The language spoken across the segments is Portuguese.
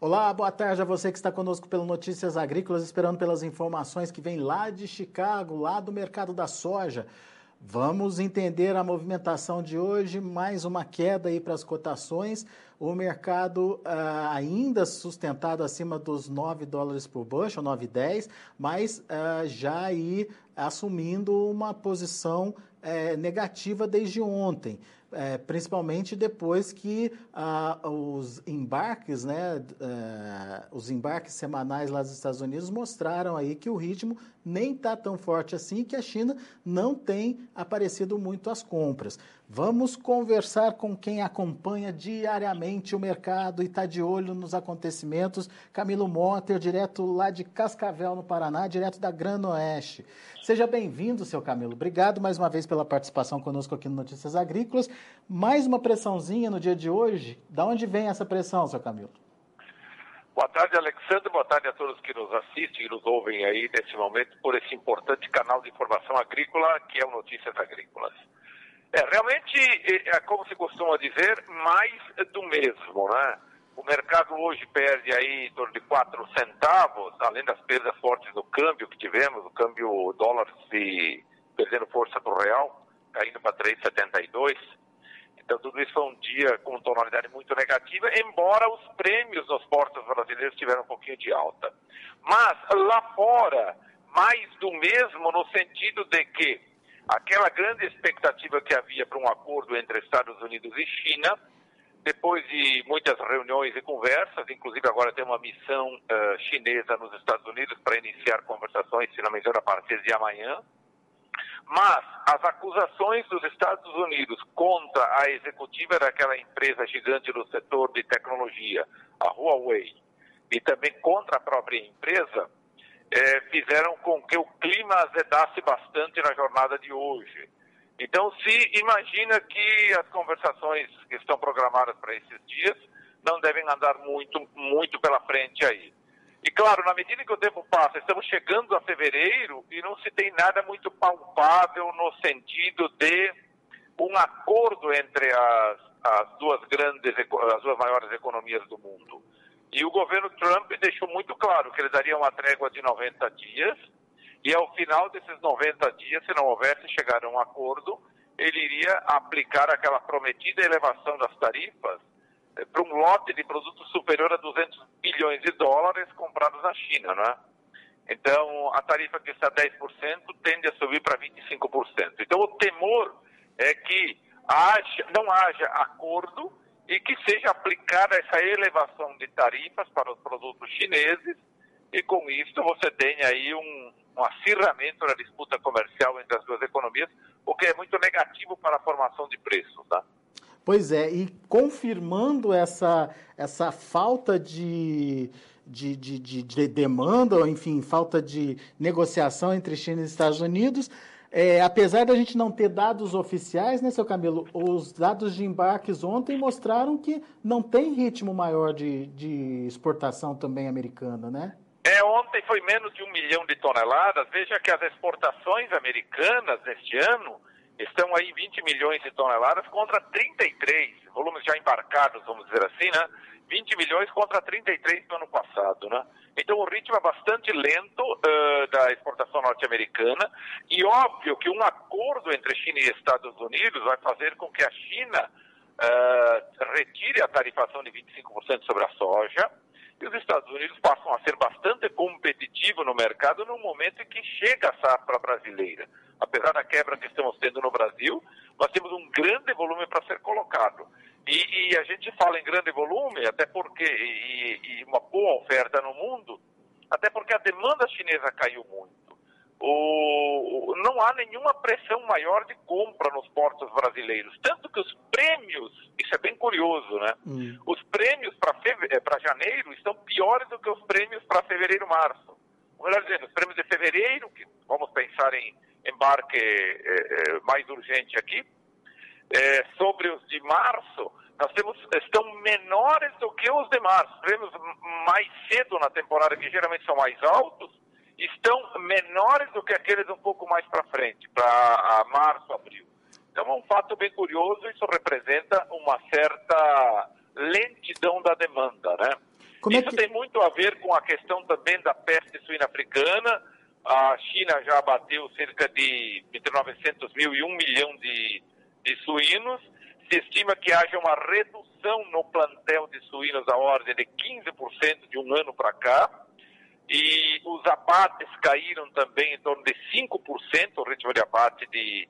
Olá, boa tarde a você que está conosco pelo Notícias Agrícolas, esperando pelas informações que vêm lá de Chicago, lá do mercado da soja. Vamos entender a movimentação de hoje, mais uma queda aí para as cotações. O mercado ainda sustentado acima dos $9 por bushel, 9,10, mas já aí assumindo uma posição negativa desde ontem. Principalmente depois que os embarques, os embarques semanais lá dos Estados Unidos mostraram aí que o ritmo nem está tão forte assim, que a China não tem aparecido muito às compras. Vamos conversar com quem acompanha diariamente o mercado e está de olho nos acontecimentos. Camilo Motter, direto lá de Cascavel, no Paraná, direto da Grana Oeste. Seja bem-vindo, seu Camilo. Obrigado mais uma vez pela participação conosco aqui no Notícias Agrícolas. Mais uma pressãozinha no dia de hoje. Da onde vem essa pressão, seu Camilo? Boa tarde, Alexandre. Boa tarde a todos que nos assistem e nos ouvem aí nesse momento por esse importante canal de informação agrícola que é o Notícias Agrícolas. Realmente, como se costuma dizer, mais do mesmo, né? O mercado hoje perde aí em torno de 4 centavos, além das perdas fortes no câmbio que tivemos, o câmbio dólar se perdendo força do real, caindo para 3,72. Então tudo isso foi um dia com tonalidade muito negativa, embora os prêmios nos portos brasileiros tiveram um pouquinho de alta. Mas lá fora, mais do mesmo no sentido de que aquela grande expectativa que havia para um acordo entre Estados Unidos e China, depois de muitas reuniões e conversas, inclusive agora tem uma missão chinesa nos Estados Unidos para iniciar conversações, se não me engano, a partir de amanhã. Mas as acusações dos Estados Unidos contra a executiva daquela empresa gigante do setor de tecnologia, a Huawei, e também contra a própria empresa, fizeram com que o clima azedasse bastante na jornada de hoje. Então, se imagina que as conversações que estão programadas para esses dias não devem andar muito pela frente aí. E, claro, na medida que o tempo passa, estamos chegando a fevereiro e não se tem nada muito palpável no sentido de um acordo entre as duas maiores economias do mundo. E o governo Trump deixou muito claro que ele daria uma trégua de 90 dias e ao final desses 90 dias, se não houvesse chegado a um acordo, ele iria aplicar aquela prometida elevação das tarifas para um lote de produtos superior a 200 bilhões de dólares comprados na China, né? Então, a tarifa que está a 10% tende a subir para 25%. Então, o temor é que não haja acordo e que seja aplicada essa elevação de tarifas para os produtos chineses e, com isso, você tenha aí um acirramento na disputa comercial entre as duas economias, o que é muito negativo para a formação de preços, tá? Pois é, e confirmando essa falta de demanda, ou enfim, falta de negociação entre China e Estados Unidos, apesar da gente não ter dados oficiais, né, seu Camilo, os dados de embarques ontem mostraram que não tem ritmo maior de exportação também americana, né? Ontem foi menos de 1 milhão de toneladas. Veja que as exportações americanas neste ano estão aí em 20 milhões de toneladas contra 33, volumes já embarcados, vamos dizer assim, né? 20 milhões contra 33 no ano passado, né? Então o ritmo é bastante lento da exportação norte-americana e óbvio que um acordo entre China e Estados Unidos vai fazer com que a China retire a tarifação de 25% sobre a soja e os Estados Unidos passam a ser bastante competitivos no mercado no momento em que chega a safra brasileira. Apesar da quebra que estamos tendo no Brasil, nós temos um grande volume para ser colocado. E a gente fala em grande volume, até porque, e uma boa oferta no mundo, até porque a demanda chinesa caiu muito. Não há nenhuma pressão maior de compra nos portos brasileiros. Tanto que os prêmios, isso é bem curioso, né? Os prêmios para janeiro estão piores do que os prêmios para fevereiro e março. Ou melhor dizendo, os prêmios de fevereiro, que vamos pensar em embarque mais urgente aqui, sobre os de março, estão menores do que os de março. Os prêmios mais cedo na temporada, que geralmente são mais altos, estão menores do que aqueles um pouco mais para frente, para março, abril. Então é um fato bem curioso, isso representa uma certa lentidão da demanda, né? Isso tem muito a ver com a questão também da peste suína africana. A China já abateu cerca de entre 900 mil e 1 milhão de suínos. Se estima que haja uma redução no plantel de suínos da ordem de 15% de um ano para cá. E os abates caíram também em torno de 5%, o ritmo de abate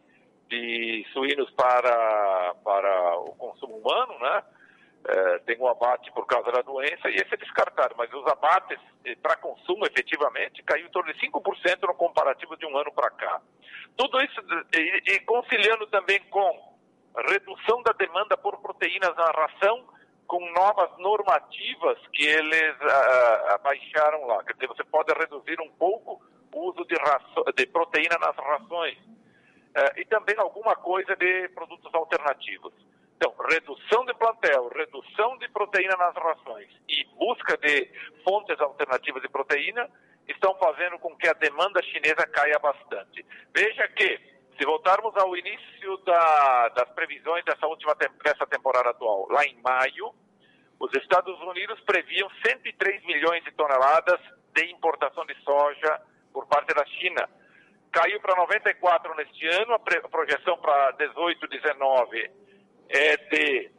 de suínos para o consumo humano, né? Tem um abate por causa da doença e esse é descartado, mas os abates para consumo efetivamente caiu em torno de 5% no comparativo de um ano para cá. Tudo isso e conciliando também com redução da demanda por proteínas na ração, com novas normativas que eles abaixaram lá. Quer dizer, você pode reduzir um pouco o uso de proteína nas rações e também alguma coisa de produtos alternativos. Então, redução de plantel, redução de proteína nas rações e busca de fontes alternativas de proteína estão fazendo com que a demanda chinesa caia bastante. Veja que, se voltarmos ao início das previsões dessa temporada atual, lá em maio, os Estados Unidos previam 103 milhões de toneladas de importação de soja por parte da China. Caiu para 94 neste ano, a projeção para 18, 19 é de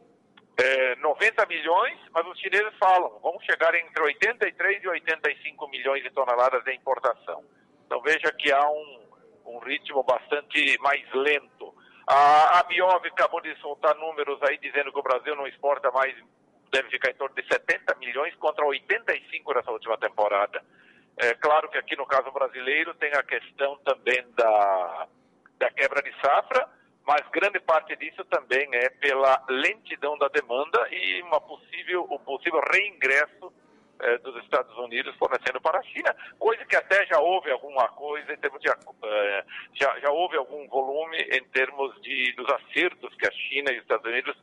90 milhões, mas os chineses falam, vamos chegar entre 83 e 85 milhões de toneladas de importação. Então veja que há um ritmo bastante mais lento. A Biov acabou de soltar números aí dizendo que o Brasil não exporta mais, deve ficar em torno de 70 milhões contra 85 dessa última temporada. É claro que aqui no caso brasileiro tem a questão também da quebra de safra, mas grande parte disso também é pela lentidão da demanda e o possível reingresso dos Estados Unidos fornecendo para a China, coisa que até já houve alguma coisa em termos de já houve algum volume em termos dos acertos que a China e os Estados Unidos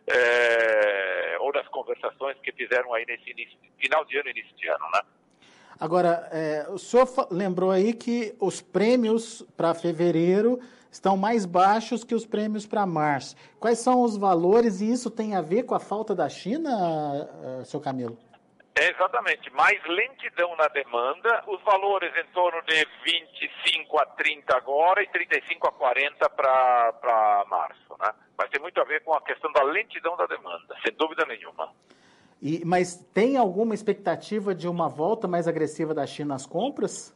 ou das conversações que fizeram aí nesse final de ano e início de ano, né? Agora, o senhor lembrou aí que os prêmios para fevereiro estão mais baixos que os prêmios para março. Quais são os valores e isso tem a ver com a falta da China, seu Camilo? Exatamente, mais lentidão na demanda, os valores em torno de 25 a 30 agora e 35 a 40 para março, né? Mas tem muito a ver com a questão da lentidão da demanda, sem dúvida nenhuma. Mas tem alguma expectativa de uma volta mais agressiva da China às compras?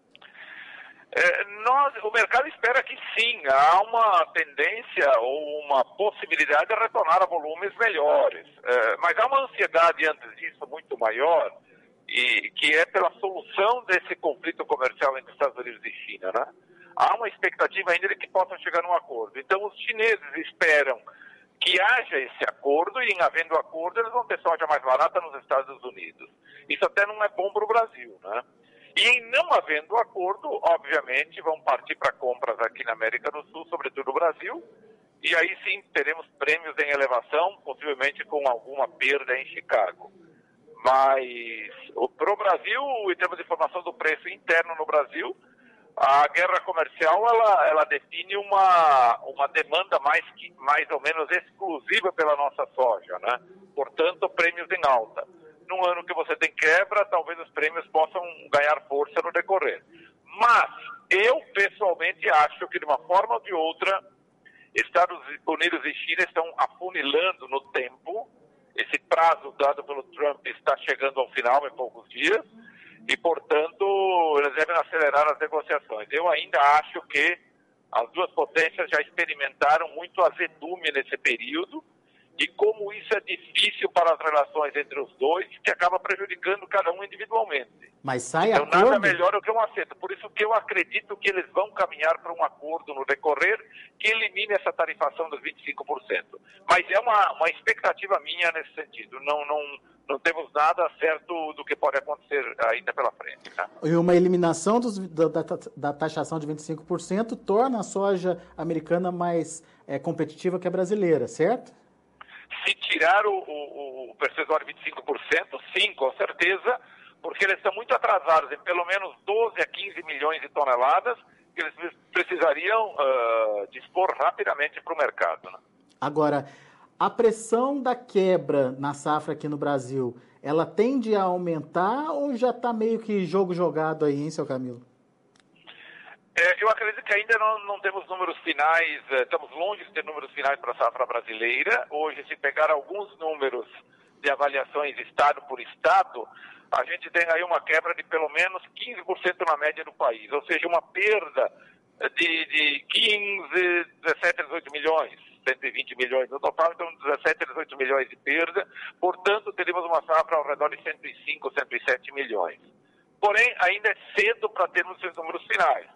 O mercado espera que sim, há uma tendência ou uma possibilidade de retornar a volumes melhores, mas há uma ansiedade antes disso muito maior, e que é pela solução desse conflito comercial entre Estados Unidos e China, né? Há uma expectativa ainda de que possam chegar num acordo. Então os chineses esperam que haja esse acordo, e em havendo acordo eles vão ter soja mais barata nos Estados Unidos. Isso até não é bom para o Brasil, né? E em não havendo acordo, obviamente, vão partir para compras aqui na América do Sul, sobretudo no Brasil, e aí sim teremos prêmios em elevação, possivelmente com alguma perda em Chicago. Mas para o Brasil, em termos de formação do preço interno no Brasil, a guerra comercial ela define uma demanda mais ou menos exclusiva pela nossa soja, né? Portanto, prêmios em alta. Num ano que você tem quebra, talvez os prêmios possam ganhar força no decorrer. Mas eu, pessoalmente, acho que de uma forma ou de outra, Estados Unidos e China estão afunilando no tempo. Esse prazo dado pelo Trump está chegando ao final em poucos dias e, portanto, eles devem acelerar as negociações. Eu ainda acho que as duas potências já experimentaram muito azedume nesse período, e como isso é difícil para as relações entre os dois, que acaba prejudicando cada um individualmente. Mas sai então, acordo? Nada melhor do que um acerto. Por isso que eu acredito que eles vão caminhar para um acordo no decorrer que elimine essa tarifação dos 25%. Mas é uma expectativa minha nesse sentido. Não temos nada certo do que pode acontecer ainda pela frente. Tá? E uma eliminação da taxação de 25% torna a soja americana mais competitiva que a brasileira, certo? Se tirar o percentual de 25%, sim, com certeza, porque eles estão muito atrasados em pelo menos 12 a 15 milhões de toneladas que eles precisariam dispor rapidamente para o mercado. Né? Agora, a pressão da quebra na safra aqui no Brasil, ela tende a aumentar ou já está meio que jogo jogado aí, hein, seu Camilo? Eu acredito que ainda não temos números finais, estamos longe de ter números finais para a safra brasileira. Hoje, se pegar alguns números de avaliações estado por estado, a gente tem aí uma quebra de pelo menos 15% na média do país, ou seja, uma perda de 15, 17, 18 milhões, 120 milhões no total, então 17, 18 milhões de perda, portanto teríamos uma safra ao redor de 105, 107 milhões. Porém, ainda é cedo para termos esses números finais,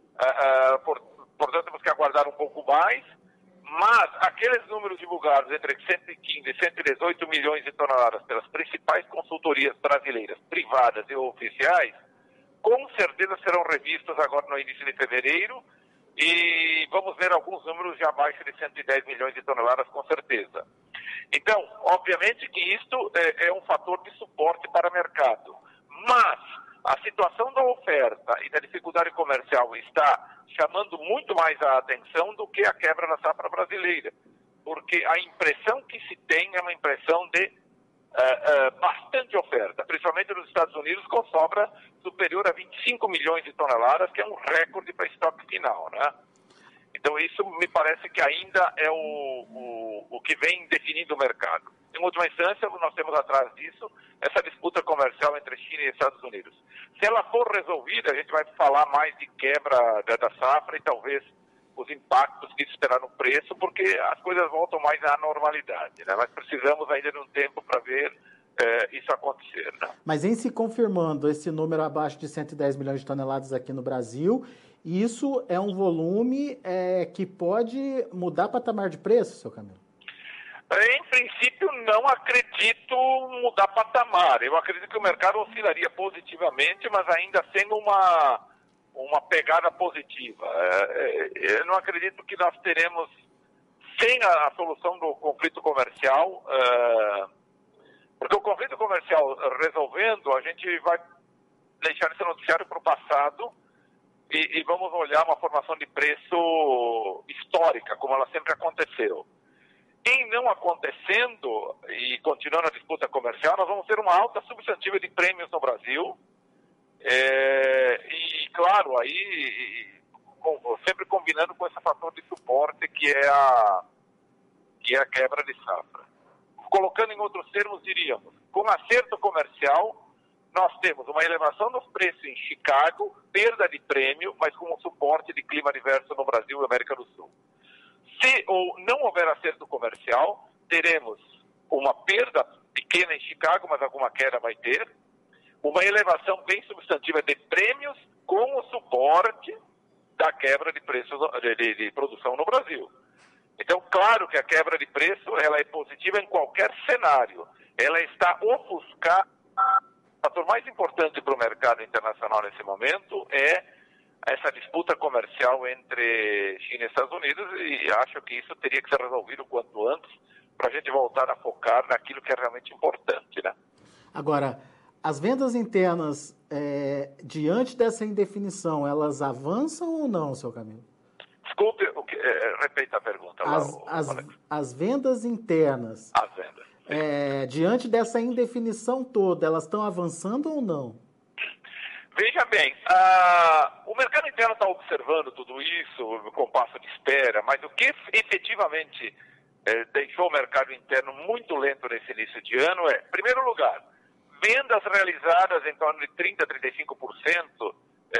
portanto temos que aguardar um pouco mais, mas aqueles números divulgados entre 115 e 118 milhões de toneladas pelas principais consultorias brasileiras, privadas e oficiais, com certeza serão revistos agora no início de fevereiro e vamos ver alguns números já abaixo de 110 milhões de toneladas, com certeza. Então, obviamente que isto é um fator de suporte para o mercado, mas a situação da oferta e da dificuldade comercial está chamando muito mais a atenção do que a quebra da safra brasileira, porque a impressão que se tem é uma impressão de bastante oferta, principalmente nos Estados Unidos, com sobra superior a 25 milhões de toneladas, que é um recorde para estoque final, né? Então isso me parece que ainda é o que vem definindo o mercado. Em última instância, nós temos atrás disso essa disputa comercial entre China e Estados Unidos. Se ela for resolvida, a gente vai falar mais de quebra da safra e talvez os impactos que isso terá no preço, porque as coisas voltam mais à normalidade, né? Mas precisamos ainda de um tempo para ver isso acontecer, né? Mas em se confirmando esse número abaixo de 110 milhões de toneladas aqui no Brasil, isso é um volume que pode mudar patamar de preço, seu Camilo? Em princípio, não acredito mudar patamar. Eu acredito que o mercado oscilaria positivamente, mas ainda sendo uma pegada positiva. Eu não acredito que nós teremos, sem a solução do conflito comercial, porque o conflito comercial resolvendo, a gente vai deixar esse noticiário para o passado e vamos olhar uma formação de preço histórica, como ela sempre aconteceu. Em não acontecendo e continuando a disputa comercial, nós vamos ter uma alta substantiva de prêmios no Brasil. E, claro, aí sempre combinando com esse fator de suporte que é a quebra de safra. Colocando em outros termos, diríamos, com acerto comercial, nós temos uma elevação dos preços em Chicago, perda de prêmio, mas com um suporte de clima adverso no Brasil e América do Sul. Se ou não houver acerto comercial, teremos uma perda pequena em Chicago, mas alguma queda vai ter, uma elevação bem substantiva de prêmios com o suporte da quebra de preços de produção no Brasil. Então, claro que a quebra de preço ela é positiva em qualquer cenário. Ela está ofuscada. O fator mais importante para o mercado internacional nesse momento é essa disputa comercial entre China e Estados Unidos, e acho que isso teria que ser resolvido o quanto antes para a gente voltar a focar naquilo que é realmente importante, né? Agora, as vendas internas, diante dessa indefinição, elas avançam ou não, seu Camilo? Desculpe, repita a pergunta. As vendas internas, as vendas. Diante dessa indefinição toda, elas estão avançando ou não? Veja bem, o mercado interno está observando tudo isso com passo de espera, mas o que efetivamente deixou o mercado interno muito lento nesse início de ano é, em primeiro lugar, vendas realizadas em torno de 30% a 35%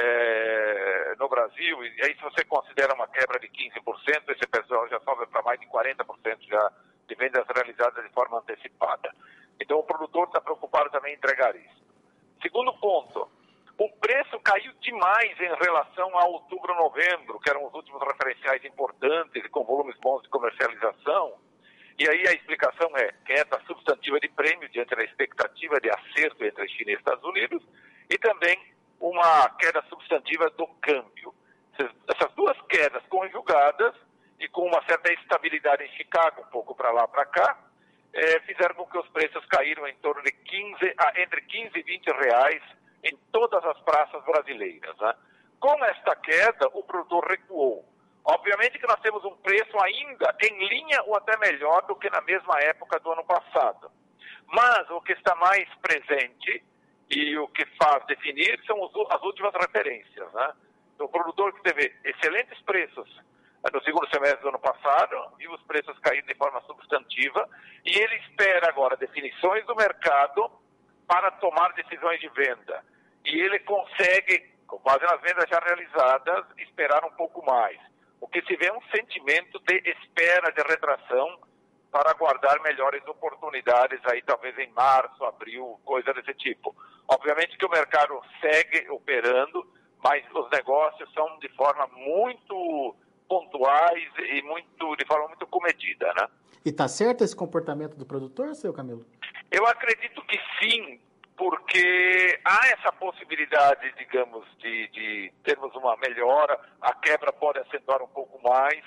no Brasil, e aí se você considera uma quebra de 15%, esse pessoal já sobe para mais de 40% já de vendas realizadas de forma antecipada. Então o produtor está preocupado também em entregar isso. Segundo ponto, o preço caiu demais em relação a outubro, novembro, que eram os últimos referenciais importantes e com volumes bons de comercialização. E aí a explicação é queda substantiva de prêmio diante da expectativa de acerto entre China e Estados Unidos e também uma queda substantiva do câmbio. Essas duas quedas conjugadas e com uma certa estabilidade em Chicago, um pouco para lá, para cá, fizeram com que os preços caíram em torno de entre 15 e 20 reais em todas as praças brasileiras, né? Com esta queda, o produtor recuou. Obviamente que nós temos um preço ainda em linha ou até melhor do que na mesma época do ano passado. Mas o que está mais presente e o que faz definir são as últimas referências, né? Então, o produtor que teve excelentes preços no segundo semestre do ano passado, viu os preços caírem de forma substantiva, e ele espera agora definições do mercado para tomar decisões de venda. E ele consegue, com base nas vendas já realizadas, esperar um pouco mais. O que se vê é um sentimento de espera, de retração, para aguardar melhores oportunidades aí talvez em março, abril, coisa desse tipo. Obviamente que o mercado segue operando, mas os negócios são de forma muito pontuais e de forma muito comedida, né? E está certo esse comportamento do produtor, seu Camilo? Eu acredito que sim, porque há essa possibilidade, digamos, de termos uma melhora, a quebra pode acentuar um pouco mais.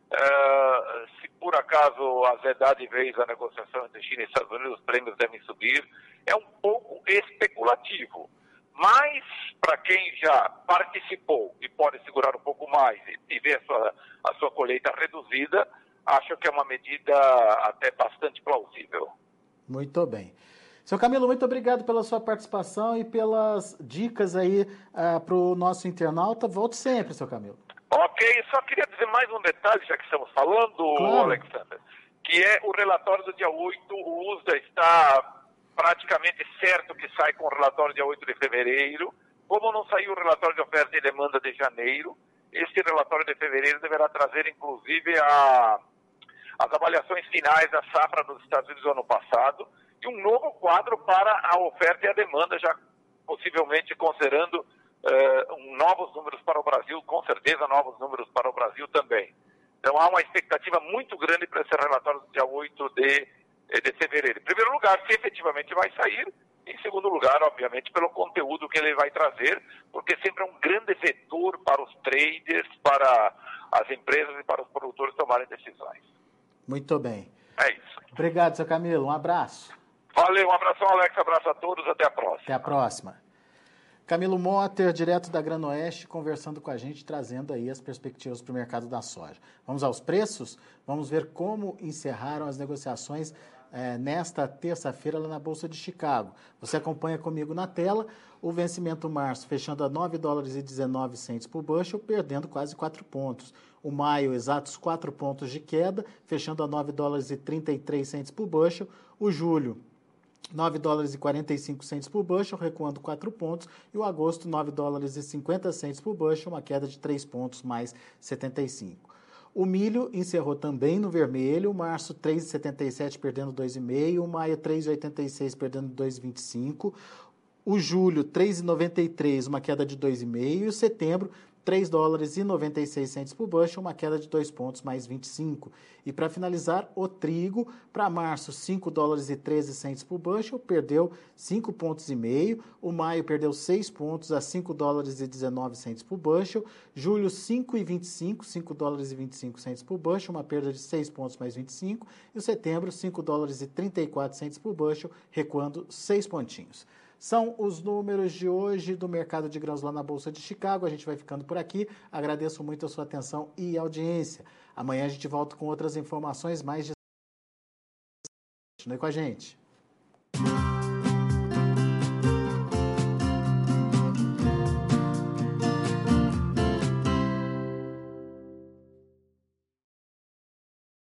Se por acaso azedar de vez a negociação entre China e Estados Unidos, os prêmios devem subir. É um pouco especulativo. Mas, para quem já participou e pode segurar um pouco mais e ver a sua colheita reduzida, acho que é uma medida até bastante plausível. Muito bem. Seu Camilo, muito obrigado pela sua participação e pelas dicas aí para o nosso internauta. Volte sempre, seu Camilo. Ok, só queria dizer mais um detalhe, já que estamos falando, claro, Alexander, que é o relatório do dia 8, o USDA está praticamente certo que sai com o relatório dia 8 de fevereiro. Como não saiu o relatório de oferta e demanda de janeiro, este relatório de fevereiro deverá trazer, inclusive, as avaliações finais da safra dos Estados Unidos do ano passado e um novo quadro para a oferta e a demanda, já possivelmente considerando novos números para o Brasil, com certeza novos números para o Brasil também. Então há uma expectativa muito grande para esse relatório do dia 8 de fevereiro. Em primeiro lugar, se efetivamente vai sair. Em segundo lugar, obviamente, pelo conteúdo que ele vai trazer, porque sempre é um grande vetor para os traders, para as empresas e para os produtores tomarem decisões. Muito bem. É isso. Obrigado, seu Camilo. Um abraço. Valeu, um abração, Alex. Abraço a todos. Até a próxima. Até a próxima. Camilo Motter, direto da Granoeste, conversando com a gente, trazendo aí as perspectivas para o mercado da soja. Vamos aos preços? Vamos ver como encerraram as negociações nesta terça-feira lá na Bolsa de Chicago. Você acompanha comigo na tela o vencimento março fechando a $9,19 por bushel, perdendo quase 4 pontos. O maio, exatos 4 pontos de queda, fechando a $9,33 por bushel. O julho, $9,45 por bushel, recuando 4 pontos, e o agosto, $9,50 por bushel, uma queda de 3 pontos, mais 75. O milho encerrou também no vermelho, março 3,77 perdendo 2,5, maio 3,86 perdendo 2,25, o julho 3,93, uma queda de 2,5, e o setembro $3,96 por bushel, uma queda de 2 pontos, mais 25. E para finalizar, o trigo, para março, $5,13 por bushel, perdeu 5,5 pontos. O maio perdeu 6 pontos a $5,19 por bushel. Julho, $5,25 por bushel, uma perda de 6 pontos, mais 25. E o setembro, $5,34 por bushel, recuando 6 pontinhos. São os números de hoje do mercado de grãos lá na Bolsa de Chicago. A gente vai ficando por aqui. Agradeço muito a sua atenção e audiência. Amanhã a gente volta com outras informações mais de... Continue com a gente.